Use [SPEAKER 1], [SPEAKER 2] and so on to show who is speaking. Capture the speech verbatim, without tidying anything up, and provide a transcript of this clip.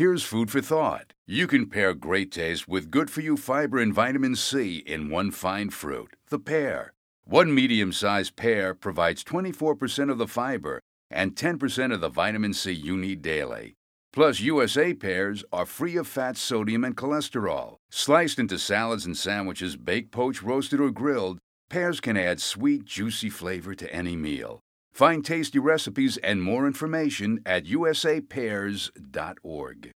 [SPEAKER 1] Here's food for thought. You can pair great taste with good-for-you fiber and vitamin C in one fine fruit, the pear. One medium-sized pear provides twenty-four percent of the fiber and ten percent of the vitamin C you need daily. Plus, U S A pears are free of fat, sodium, and cholesterol. Sliced into salads and sandwiches, baked, poached, roasted, or grilled, pears can add sweet, juicy flavor to any meal. Find tasty recipes and more information at U S A pears dot org.